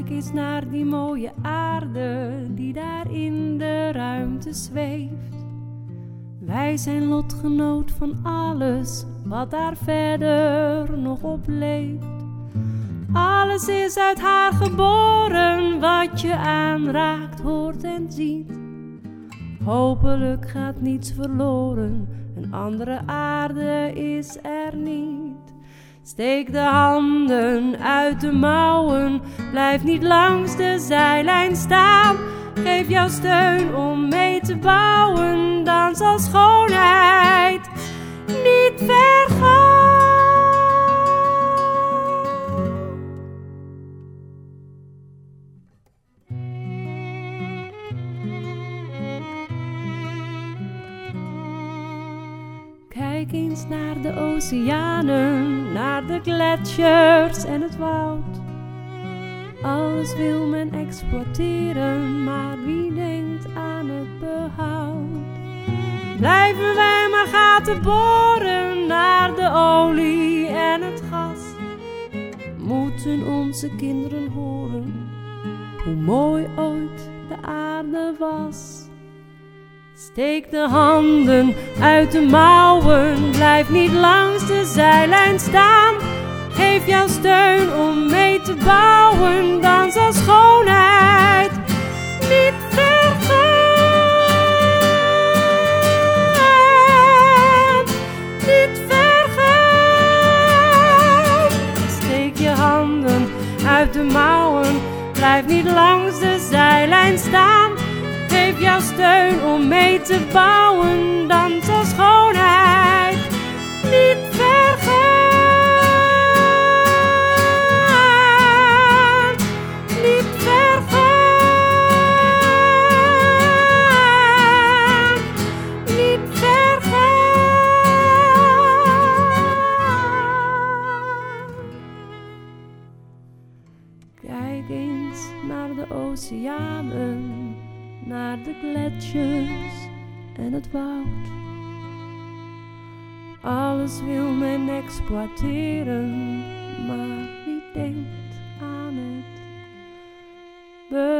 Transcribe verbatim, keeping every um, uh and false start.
Kijk eens naar die mooie aarde die daar in de ruimte zweeft. Wij zijn lotgenoot van alles wat daar verder nog op leeft. Alles is uit haar geboren, wat je aanraakt, hoort en ziet. Hopelijk gaat niets verloren, een andere aarde is er niet. Steek de handen uit de mouwen, blijf niet langs de zijlijn staan. Geef jouw steun om mee te bouwen, dan zal schoonheid niet vergaan. Kijk eens naar de oceanen, naar de gletsjers en het woud. Alles wil men exploiteren, maar wie denkt aan het behoud? Blijven wij maar gaten boren naar de olie en het gas. Moeten onze kinderen horen hoe mooi ooit de aarde was. Steek de handen uit de mouwen, blijf niet langs de zijlijn staan. Geef jouw steun om mee te bouwen, dan zal schoonheid niet vergaan. Niet vergaan. Steek je handen uit de mouwen, blijf niet langs de zijlijn staan. Geef jouw steun om mee te bouwen, dan zal schoonheid niet vergaan. Niet vergaan. Niet vergaan. Kijk eens naar de oceanen, naar de gletsjers en het woud. Alles wil men exploiteren, maar wie denkt aan het behoud?